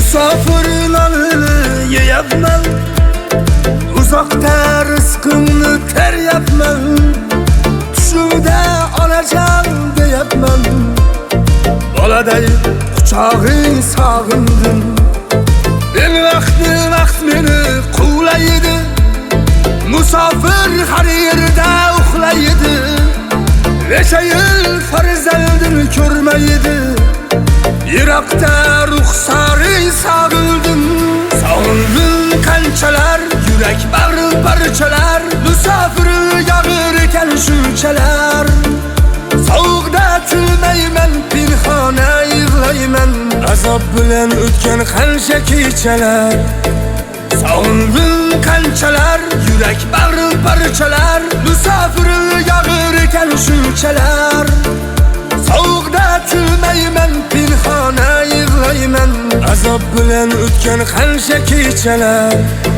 Musafir nonini yeyapman, uzoqda rizqimni teryapman. Tushimda onajon deyapman, boladay quchog'ing sog'indim. Ben vaqt meni quvlaydi, musofir har yerda uxlaydi. Necha yil farzandini ko'rmaydi, yiroqda ruxsaring sog'ildim. Sog'indim qanchalar, yurak bag'ri parchalar. Musofir yog'ir ekan shunchalar. Sovuqda tilmayman, pinhona yig'layman. Azob bilan o'tgan qancha kechalar. Sog'indim qanchalar, yurak bag'ri parchalar. Musofir yog'ir ekan shunchalar. Sovuqda tilmayman, pinhona yig'layman. Azob bilan o'tgan qancha kechalar.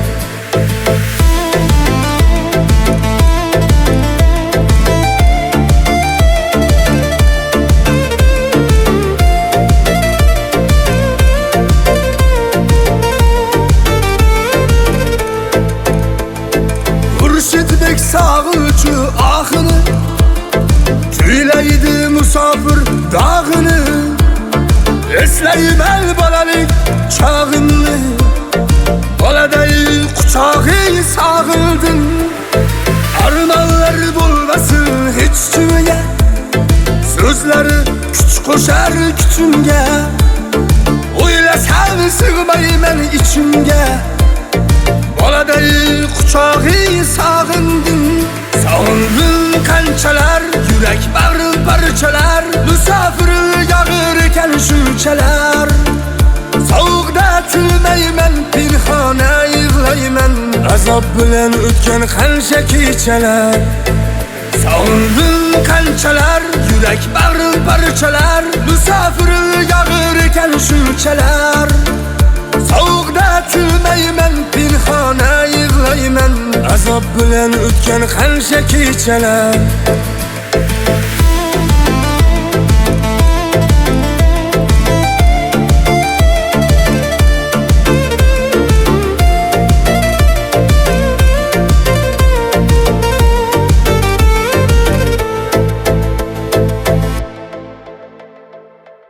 Murshidbek sog'uvchi oxini, tuylaydi musofir dog'ini. Eslayman bolalik chog'imni, boladay quchog'ing sog'ildim. Armonlar bo'lmasin hech kimga, so'zlari kuch qo'shar kuchimga. O'ylasam sig'mayman ichimga, boladay quchog'ing sog'indim. Sog'indim qanchalar, yurak bag'ri parchalar. Musofir yog'ir ekan shunchalar. Sovuqda tilmayman, pinhona yig'layman. Azob bilan o'tgan qancha kechalar. Sog'indim qanchalar, yurak bag'ri parchalar. Musofir yog'ir ekan shunchalar. Sovuqda tilmayman, pinhona yig'layman. Azob bilan o'tgan qancha kechalar.